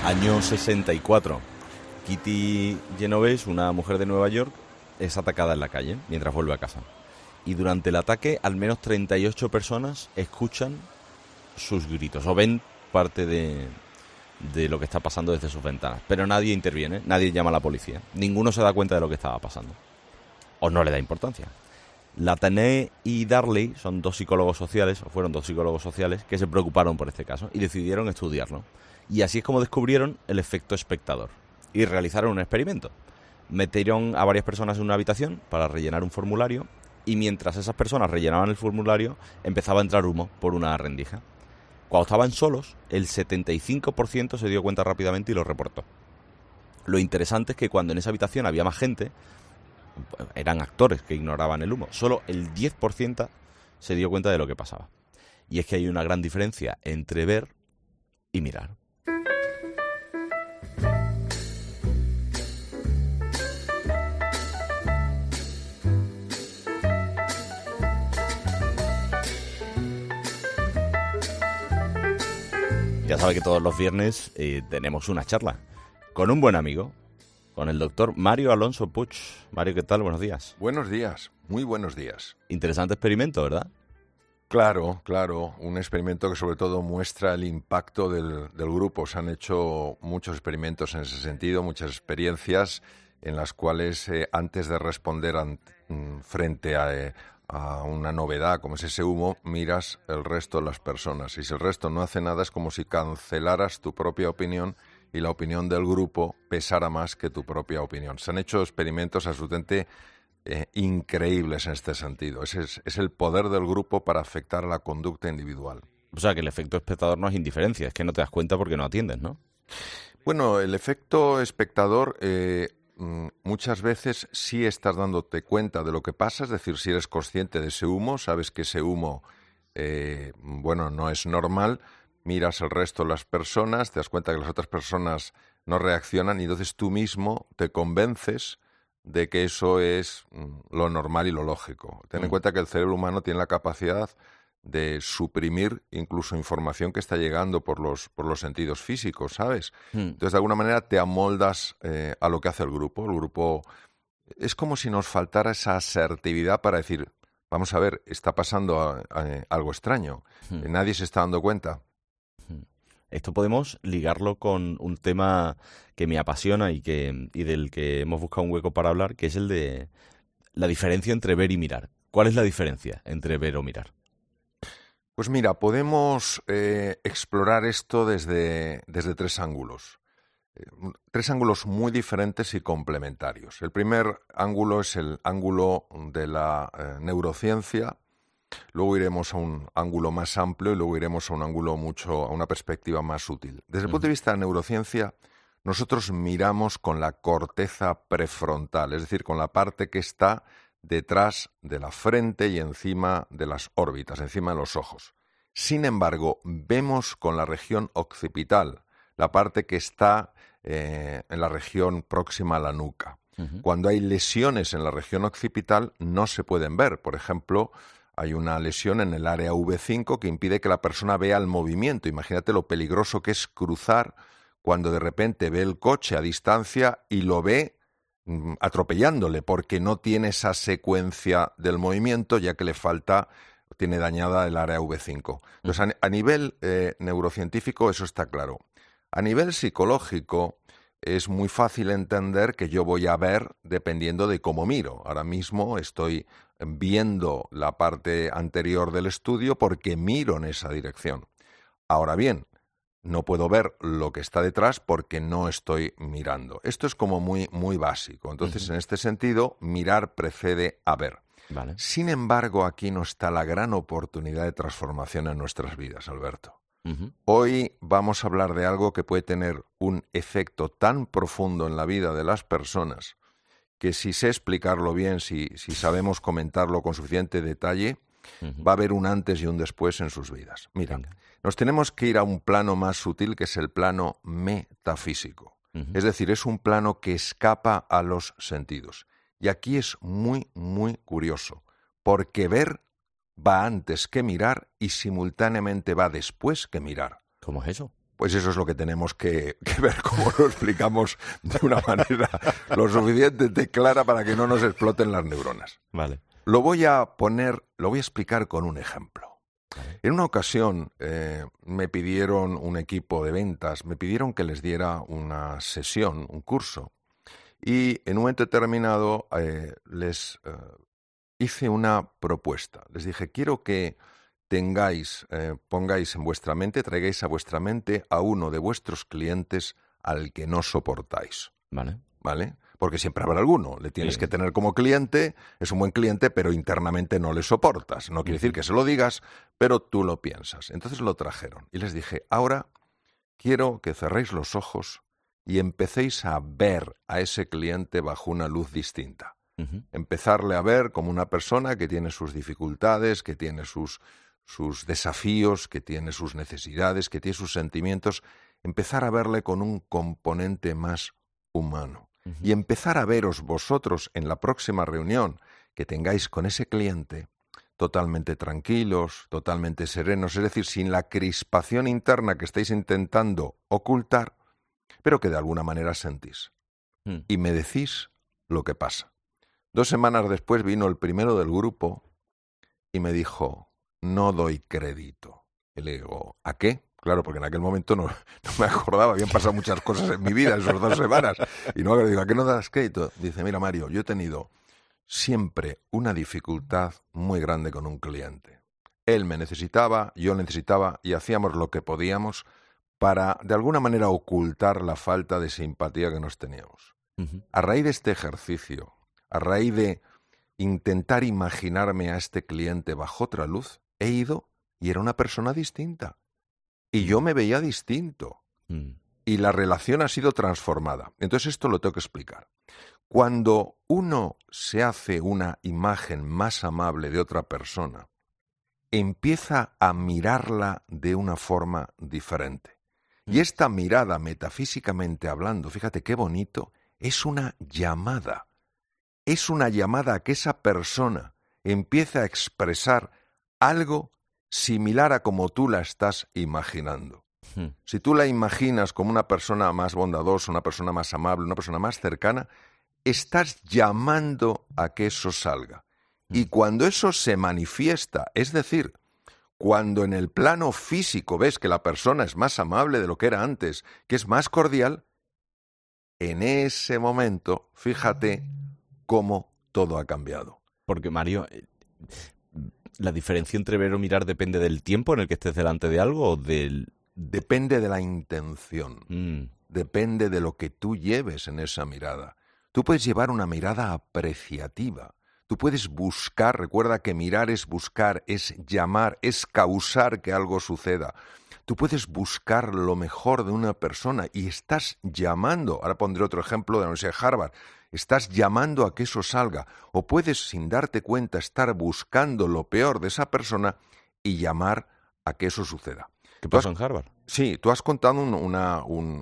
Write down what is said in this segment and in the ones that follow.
Año 64. Kitty Genovese, una mujer de Nueva York, es atacada en la calle mientras vuelve a casa. Y durante el ataque, al menos 38 personas escuchan sus gritos o ven parte de lo que está pasando desde sus ventanas. Pero nadie interviene, nadie llama a la policía. Ninguno se da cuenta de lo que estaba pasando. O no le da importancia. Latane y Darley son dos psicólogos sociales, o fueron dos psicólogos sociales, que se preocuparon por este caso y decidieron estudiarlo. Y así es como descubrieron el efecto espectador. Y realizaron un experimento. Metieron a varias personas en una habitación para rellenar un formulario y mientras esas personas rellenaban el formulario empezaba a entrar humo por una rendija. Cuando estaban solos, el 75% se dio cuenta rápidamente y lo reportó. Lo interesante es que cuando en esa habitación había más gente, eran actores que ignoraban el humo, solo el 10% se dio cuenta de lo que pasaba. Y es que hay una gran diferencia entre ver y mirar. Ya sabe que todos los viernes tenemos una charla con un buen amigo, con el doctor Mario Alonso Puig. Mario, ¿qué tal? Buenos días. Buenos días, muy buenos días. Interesante experimento, ¿verdad? Claro, un experimento que sobre todo muestra el impacto del grupo. Se han hecho muchos experimentos en ese sentido, muchas experiencias en las cuales antes de responder frente a una novedad como es ese humo, miras el resto de las personas. Y si el resto no hace nada, es como si cancelaras tu propia opinión y la opinión del grupo pesara más que tu propia opinión. Se han hecho experimentos absolutamente increíbles en este sentido. Es el poder del grupo para afectar a la conducta individual. O sea, que el efecto espectador no es indiferencia, es que no te das cuenta porque no atiendes, ¿no? Bueno, el efecto espectador muchas veces sí estás dándote cuenta de lo que pasa, es decir, si eres consciente de ese humo, sabes que ese humo no es normal, miras el resto de las personas, te das cuenta que las otras personas no reaccionan y entonces tú mismo te convences de que eso es lo normal y lo lógico. Ten en cuenta que el cerebro humano tiene la capacidad de suprimir incluso información que está llegando por los sentidos físicos, ¿sabes? Entonces, de alguna manera te amoldas a lo que hace el grupo. El grupo es como si nos faltara esa asertividad para decir, vamos a ver, está pasando algo extraño. Nadie se está dando cuenta. Esto podemos ligarlo con un tema que me apasiona y del que hemos buscado un hueco para hablar, que es el de la diferencia entre ver y mirar. ¿Cuál es la diferencia entre ver o mirar? Pues mira, podemos explorar esto desde tres ángulos. Tres ángulos muy diferentes y complementarios. El primer ángulo es el ángulo de la neurociencia. Luego iremos a un ángulo más amplio y luego iremos a un ángulo a una perspectiva más útil. Desde el punto de vista de la neurociencia, nosotros miramos con la corteza prefrontal, es decir, con la parte que está detrás de la frente y encima de las órbitas, encima de los ojos. Sin embargo, vemos con la región occipital, la parte que está en la región próxima a la nuca. Cuando hay lesiones en la región occipital, no se pueden ver. Por ejemplo, hay una lesión en el área V5 que impide que la persona vea el movimiento. Imagínate lo peligroso que es cruzar cuando de repente ve el coche a distancia y lo ve atropellándole, porque no tiene esa secuencia del movimiento, ya que tiene dañada el área V5. Entonces, a nivel neurocientífico eso está claro. A nivel psicológico es muy fácil entender que yo voy a ver dependiendo de cómo miro. Ahora mismo estoy viendo la parte anterior del estudio porque miro en esa dirección. Ahora bien, no puedo ver lo que está detrás porque no estoy mirando. Esto es como muy, muy básico. Entonces, en este sentido, mirar precede a ver. Vale. Sin embargo, aquí no está la gran oportunidad de transformación en nuestras vidas, Alberto. Hoy vamos a hablar de algo que puede tener un efecto tan profundo en la vida de las personas que si sé explicarlo bien, si sabemos comentarlo con suficiente detalle, va a haber un antes y un después en sus vidas. Mira, nos tenemos que ir a un plano más sutil que es el plano metafísico. Es decir, es un plano que escapa a los sentidos. Y aquí es muy, muy curioso, porque ver va antes que mirar y simultáneamente va después que mirar. ¿Cómo es eso? Pues eso es lo que tenemos que ver cómo lo explicamos de una manera lo suficientemente clara para que no nos exploten las neuronas. Vale. Lo voy a explicar con un ejemplo. Vale. En una ocasión me pidieron un equipo de ventas, me pidieron que les diera una sesión, un curso, y en un momento determinado les hice una propuesta. Les dije, quiero que pongáis en vuestra mente, traigáis a vuestra mente a uno de vuestros clientes al que no soportáis. ¿Vale? Porque siempre habrá alguno. Le tienes que tener como cliente, es un buen cliente, pero internamente no le soportas. No quiere decir que se lo digas, pero tú lo piensas. Entonces lo trajeron y les dije, ahora quiero que cerréis los ojos y empecéis a ver a ese cliente bajo una luz distinta. Empezarle a ver como una persona que tiene sus dificultades, que tiene sus desafíos, que tiene sus necesidades, que tiene sus sentimientos, empezar a verle con un componente más humano. Y empezar a veros vosotros en la próxima reunión que tengáis con ese cliente totalmente tranquilos, totalmente serenos, es decir, sin la crispación interna que estáis intentando ocultar, pero que de alguna manera sentís. Y me decís lo que pasa. 2 semanas después vino el primero del grupo y me dijo, no doy crédito. Y le digo, ¿a qué? Claro, porque en aquel momento no me acordaba, habían pasado muchas cosas en mi vida esas 2 semanas. Y no le digo, ¿a qué no das crédito? Dice, mira Mario, yo he tenido siempre una dificultad muy grande con un cliente. Él me necesitaba, yo le necesitaba y hacíamos lo que podíamos para, de alguna manera, ocultar la falta de simpatía que nos teníamos. A raíz de este ejercicio, a raíz de intentar imaginarme a este cliente bajo otra luz, he ido y era una persona distinta. Y yo me veía distinto. Y la relación ha sido transformada. Entonces esto lo tengo que explicar. Cuando uno se hace una imagen más amable de otra persona, empieza a mirarla de una forma diferente. Y esta mirada, metafísicamente hablando, fíjate qué bonito, es una llamada. Es una llamada a que esa persona empiece a expresar algo similar a como tú la estás imaginando. Si tú la imaginas como una persona más bondadosa, una persona más amable, una persona más cercana, estás llamando a que eso salga. Y cuando eso se manifiesta, es decir, cuando en el plano físico ves que la persona es más amable de lo que era antes, que es más cordial, en ese momento, fíjate cómo todo ha cambiado. Porque, Mario, ¿la diferencia entre ver o mirar depende del tiempo en el que estés delante de algo o del...? Depende de la intención. Depende de lo que tú lleves en esa mirada. Tú puedes llevar una mirada apreciativa. Tú puedes buscar, recuerda que mirar es buscar, es llamar, es causar que algo suceda. Tú puedes buscar lo mejor de una persona y estás llamando, ahora pondré otro ejemplo de la Universidad de Harvard, estás llamando a que eso salga, o puedes, sin darte cuenta, estar buscando lo peor de esa persona y llamar a que eso suceda. ¿Qué pasó en Harvard? Sí, tú has contado una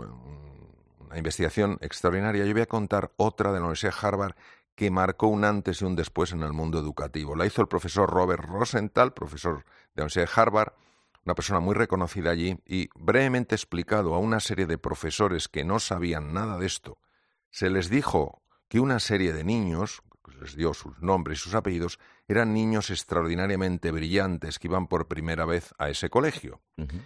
investigación extraordinaria. Yo voy a contar otra de la Universidad de Harvard que marcó un antes y un después en el mundo educativo. La hizo el profesor Robert Rosenthal, profesor de la Universidad de Harvard, una persona muy reconocida allí, y brevemente explicado a una serie de profesores que no sabían nada de esto, se les dijo que una serie de niños, les dio sus nombres y sus apellidos, eran niños extraordinariamente brillantes que iban por primera vez a ese colegio.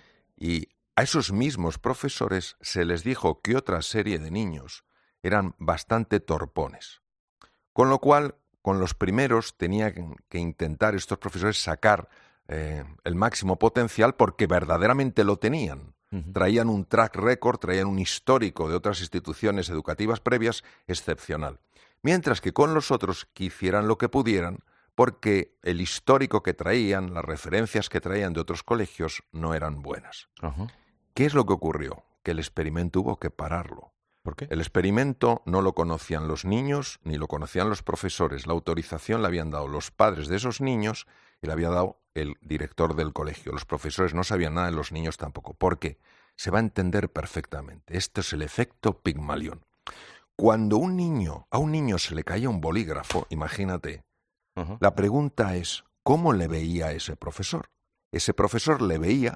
Y a esos mismos profesores se les dijo que otra serie de niños eran bastante torpones. Con lo cual, con los primeros tenían que intentar estos profesores sacar el máximo potencial porque verdaderamente lo tenían. Traían un track record, traían un histórico de otras instituciones educativas previas excepcional. Mientras que con los otros que hicieran lo que pudieran porque el histórico que traían, las referencias que traían de otros colegios no eran buenas. ¿Qué es lo que ocurrió? Que el experimento hubo que pararlo. ¿Por qué? El experimento no lo conocían los niños ni lo conocían los profesores. La autorización la habían dado los padres de esos niños y la había dado el director del colegio. Los profesores no sabían nada de los niños tampoco. ¿Por qué? Se va a entender perfectamente. Esto es el efecto Pigmalión. Cuando a un niño se le caía un bolígrafo, imagínate, la pregunta es, ¿cómo le veía a ese profesor? Ese profesor le veía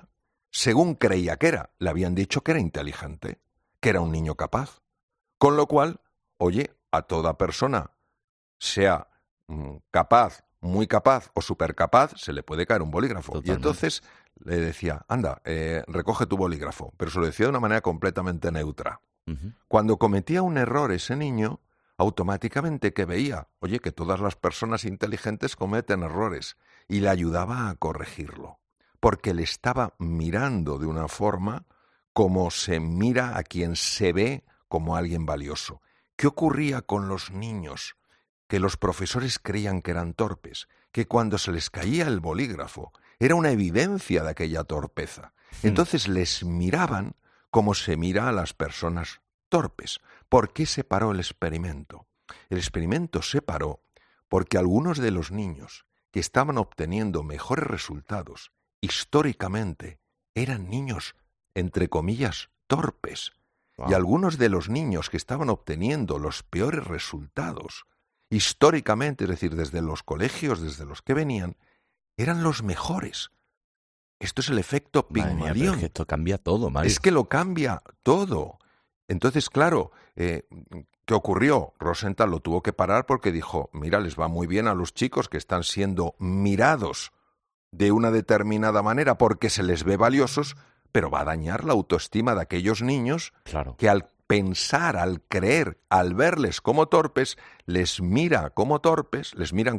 según creía que era. Le habían dicho que era inteligente, que era un niño capaz. Con lo cual, oye, a toda persona, sea capaz, muy capaz o supercapaz, se le puede caer un bolígrafo. Totalmente. Y entonces le decía, anda, recoge tu bolígrafo. Pero se lo decía de una manera completamente neutra. Uh-huh. Cuando cometía un error ese niño, automáticamente que veía, oye, que todas las personas inteligentes cometen errores, y le ayudaba a corregirlo, porque le estaba mirando de una forma como se mira a quien se ve como alguien valioso. ¿Qué ocurría con los niños? Que los profesores creían que eran torpes, que cuando se les caía el bolígrafo era una evidencia de aquella torpeza. Entonces les miraban como se mira a las personas torpes. ¿Por qué se paró el experimento? El experimento se paró porque algunos de los niños que estaban obteniendo mejores resultados, históricamente, eran niños, entre comillas, torpes. Wow. Y algunos de los niños que estaban obteniendo los peores resultados, históricamente, es decir, desde los colegios desde los que venían, eran los mejores. Esto es el efecto Madre mía, pero Pigmalión. es que esto cambia todo, Mario. Es que lo cambia todo. Entonces, claro, ¿qué ocurrió? Rosenthal lo tuvo que parar porque dijo, mira, les va muy bien a los chicos que están siendo mirados de una determinada manera porque se les ve valiosos, pero va a dañar la autoestima de aquellos niños Claro. que al pensar, al creer, al verles como torpes, les miran como torpes,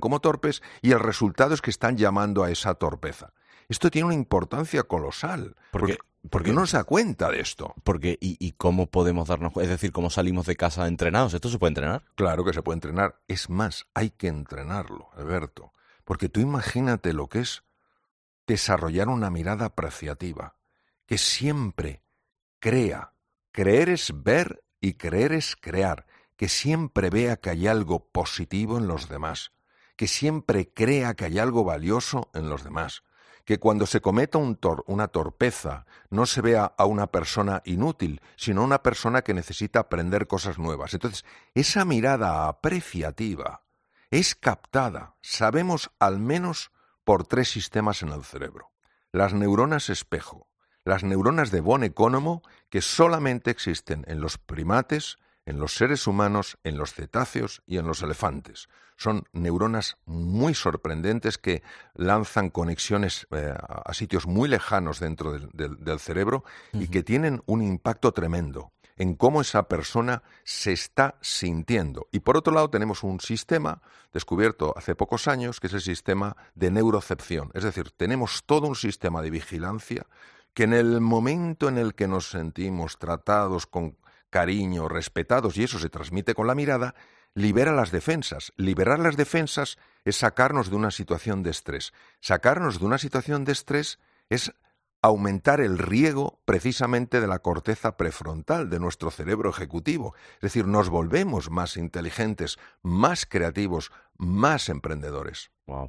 y el resultado es que están llamando a esa torpeza. Esto tiene una importancia colosal, porque uno no se da cuenta de esto. Porque, ¿y cómo podemos darnos cuenta? Es decir, ¿cómo salimos de casa entrenados? ¿Esto se puede entrenar? Claro que se puede entrenar. Es más, hay que entrenarlo, Alberto. Porque tú imagínate lo que es desarrollar una mirada apreciativa, que siempre crea. Creer es ver y creer es crear. Que siempre vea que hay algo positivo en los demás. Que siempre crea que hay algo valioso en los demás. Que cuando se cometa una torpeza no se vea a una persona inútil, sino a una persona que necesita aprender cosas nuevas. Entonces, esa mirada apreciativa es captada, sabemos al menos por 3 sistemas en el cerebro. Las neuronas espejo, las neuronas de von Economo, que solamente existen en los primates, en los seres humanos, en los cetáceos y en los elefantes. Son neuronas muy sorprendentes que lanzan conexiones a sitios muy lejanos dentro del cerebro y que tienen un impacto tremendo en cómo esa persona se está sintiendo. Y por otro lado tenemos un sistema descubierto hace pocos años, que es el sistema de neurocepción. Es decir, tenemos todo un sistema de vigilancia que en el momento en el que nos sentimos tratados con cariño, respetados, y eso se transmite con la mirada, libera las defensas. Liberar las defensas es sacarnos de una situación de estrés. Sacarnos de una situación de estrés es aumentar el riego precisamente de la corteza prefrontal de nuestro cerebro ejecutivo. Es decir, nos volvemos más inteligentes, más creativos, más emprendedores. Wow.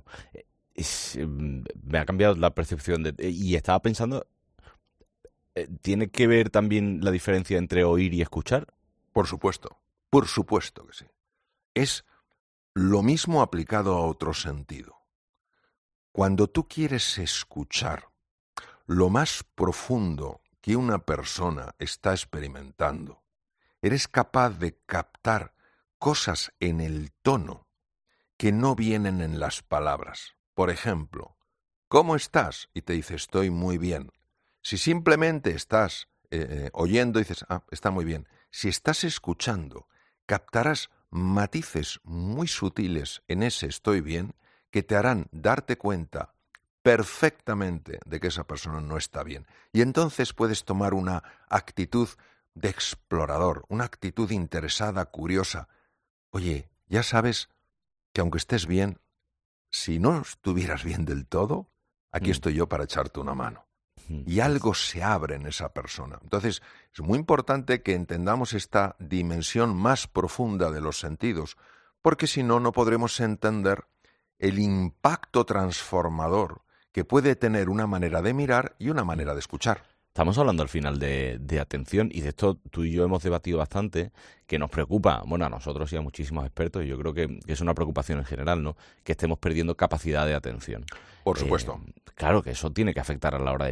Me ha cambiado la percepción y estaba pensando, ¿tiene que ver también la diferencia entre oír y escuchar? Por supuesto que sí. Es lo mismo aplicado a otro sentido. Cuando tú quieres escuchar lo más profundo que una persona está experimentando, eres capaz de captar cosas en el tono que no vienen en las palabras. Por ejemplo, ¿cómo estás? Y te dice, estoy muy bien. Si simplemente estás oyendo, dices, está muy bien. Si estás escuchando, captarás matices muy sutiles en ese estoy bien que te harán darte cuenta perfectamente de que esa persona no está bien. Y entonces puedes tomar una actitud de explorador, una actitud interesada, curiosa. Oye, ya sabes que aunque estés bien, si no estuvieras bien del todo, aquí estoy yo para echarte una mano. Y algo se abre en esa persona. Entonces, es muy importante que entendamos esta dimensión más profunda de los sentidos, porque si no, no podremos entender el impacto transformador que puede tener una manera de mirar y una manera de escuchar. Estamos hablando al final de atención, y de esto tú y yo hemos debatido bastante, que nos preocupa, bueno, a nosotros y a muchísimos expertos, y yo creo que es una preocupación en general, ¿no?, que estemos perdiendo capacidad de atención. Por supuesto. Claro que eso tiene que afectar a la hora de mirar.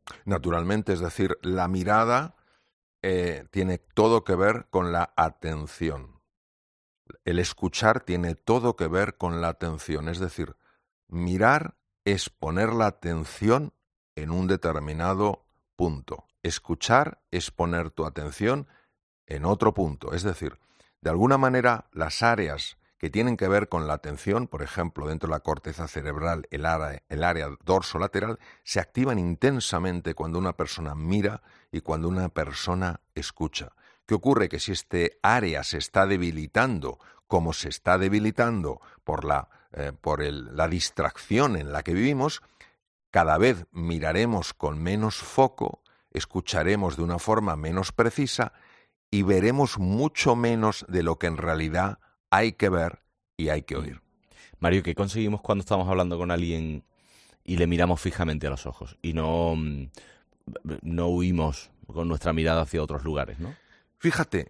Naturalmente, es decir, la mirada tiene todo que ver con la atención. El escuchar tiene todo que ver con la atención, es decir, mirar es poner la atención en un determinado punto. Escuchar es poner tu atención en otro punto. Es decir, de alguna manera las áreas que tienen que ver con la atención, por ejemplo, dentro de la corteza cerebral, el área dorsolateral, se activan intensamente cuando una persona mira y cuando una persona escucha. ¿Qué ocurre? Que si este área se está debilitando, como se está debilitando por la distracción en la que vivimos, cada vez miraremos con menos foco, escucharemos de una forma menos precisa y veremos mucho menos de lo que en realidad hay que ver y hay que oír. Mario, ¿qué conseguimos cuando estamos hablando con alguien y le miramos fijamente a los ojos y no huimos con nuestra mirada hacia otros lugares, ¿no? Fíjate,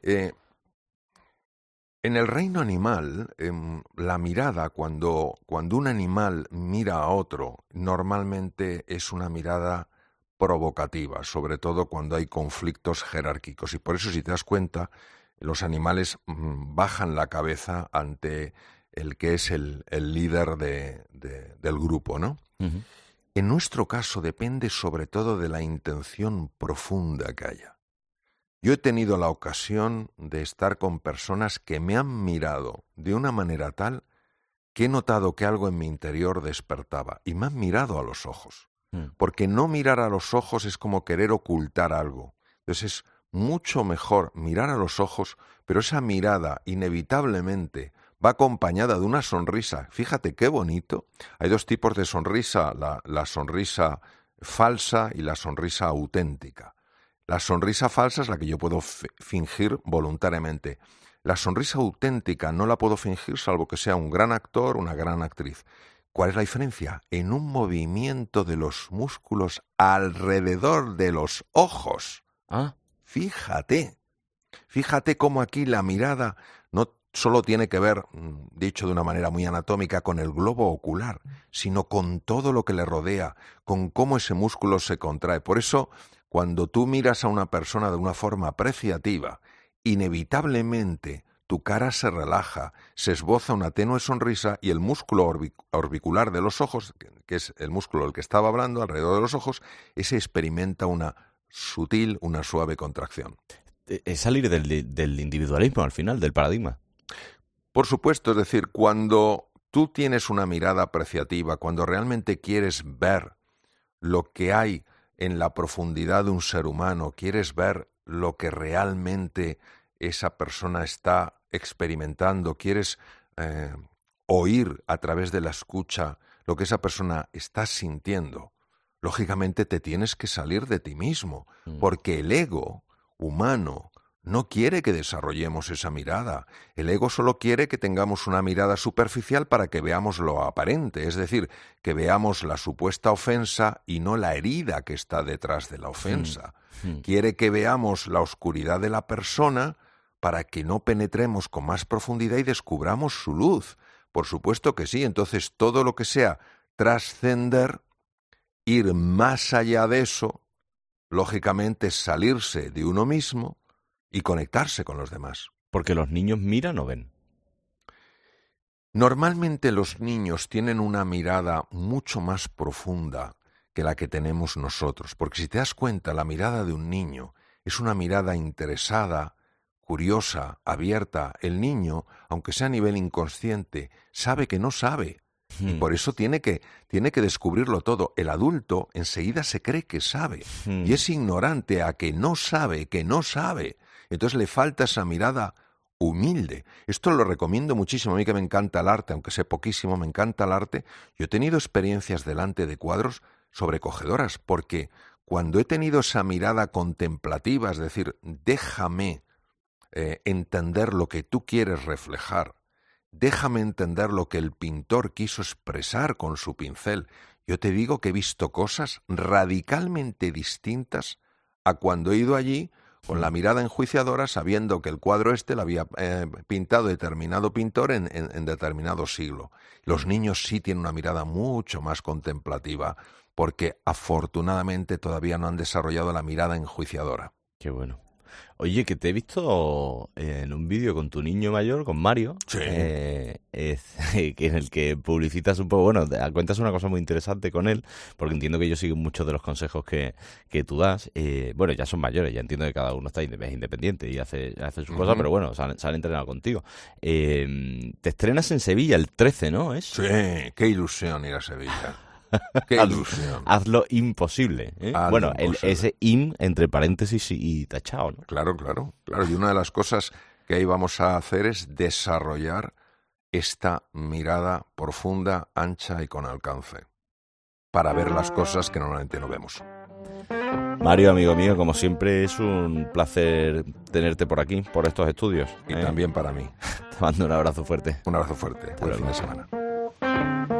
en el reino animal, la mirada, cuando un animal mira a otro, normalmente es una mirada provocativa, sobre todo cuando hay conflictos jerárquicos. Y por eso, si te das cuenta, los animales bajan la cabeza ante el que es el líder del grupo, ¿no? Uh-huh. En nuestro caso depende sobre todo de la intención profunda que haya. Yo he tenido la ocasión de estar con personas que me han mirado de una manera tal que he notado que algo en mi interior despertaba y me han mirado a los ojos. Porque no mirar a los ojos es como querer ocultar algo. Entonces es mucho mejor mirar a los ojos, pero esa mirada inevitablemente va acompañada de una sonrisa. Fíjate qué bonito. Hay dos tipos de sonrisa, la sonrisa falsa y la sonrisa auténtica. La sonrisa falsa es la que yo puedo fingir voluntariamente. La sonrisa auténtica no la puedo fingir salvo que sea un gran actor, una gran actriz. ¿Cuál es la diferencia? En un movimiento de los músculos alrededor de los ojos. Ah. Fíjate cómo aquí la mirada no solo tiene que ver, dicho de una manera muy anatómica, con el globo ocular, sino con todo lo que le rodea, con cómo ese músculo se contrae. Por eso, cuando tú miras a una persona de una forma apreciativa, inevitablemente tu cara se relaja, se esboza una tenue sonrisa y el músculo orbicular de los ojos, que es el músculo del que estaba hablando, alrededor de los ojos, ese experimenta una sutil, una suave contracción. Es salir del individualismo al final, del paradigma. Por supuesto, es decir, cuando tú tienes una mirada apreciativa, cuando realmente quieres ver lo que hay en la profundidad de un ser humano, quieres ver lo que realmente esa persona está experimentando, quieres oír a través de la escucha lo que esa persona está sintiendo, lógicamente te tienes que salir de ti mismo, porque el ego humano no quiere que desarrollemos esa mirada. El ego solo quiere que tengamos una mirada superficial para que veamos lo aparente, es decir, que veamos la supuesta ofensa y no la herida que está detrás de la ofensa. Quiere que veamos la oscuridad de la persona para que no penetremos con más profundidad y descubramos su luz. Por supuesto que sí, entonces todo lo que sea trascender, ir más allá de eso, lógicamente es salirse de uno mismo y conectarse con los demás. Porque los niños miran o ven. Normalmente los niños tienen una mirada mucho más profunda que la que tenemos nosotros, porque si te das cuenta, la mirada de un niño es una mirada interesada, curiosa, abierta. El niño, aunque sea a nivel inconsciente, sabe que no sabe. Y por eso tiene que descubrirlo todo. El adulto enseguida se cree que sabe y es ignorante a que no sabe. Entonces le falta esa mirada humilde. Esto lo recomiendo muchísimo. A mí que me encanta el arte, aunque sé poquísimo, me encanta el arte. Yo he tenido experiencias delante de cuadros sobrecogedoras, porque cuando he tenido esa mirada contemplativa, es decir, déjame entender lo que tú quieres reflejar, déjame entender lo que el pintor quiso expresar con su pincel. Yo te digo que he visto cosas radicalmente distintas a cuando he ido allí con la mirada enjuiciadora, sabiendo que el cuadro lo había pintado determinado pintor en determinado siglo. Los niños sí tienen una mirada mucho más contemplativa, porque afortunadamente todavía no han desarrollado la mirada enjuiciadora. Qué bueno. Oye, que te he visto en un vídeo con tu niño mayor, con Mario, Sí. que en el que publicitas un poco, bueno, cuentas una cosa muy interesante con él, porque entiendo que ellos siguen muchos de los consejos que tú das. Bueno, ya son mayores, ya entiendo que cada uno es independiente y hace su cosa, pero bueno, se han entrenado contigo. Te estrenas en Sevilla el 13, ¿no? Sí, qué ilusión ir a Sevilla. Qué ilusión. Haz lo imposible, ¿eh? Haz Bueno, lo imposible. ese im entre paréntesis y tachado, ¿no? Claro. Y una de las cosas que ahí vamos a hacer es desarrollar esta mirada profunda, ancha y con alcance, para ver las cosas que normalmente no vemos. Mario, amigo mío, como siempre es un placer tenerte por aquí, por estos estudios. Y también para mí. Te mando un abrazo fuerte. Un abrazo fuerte. Buen fin de semana.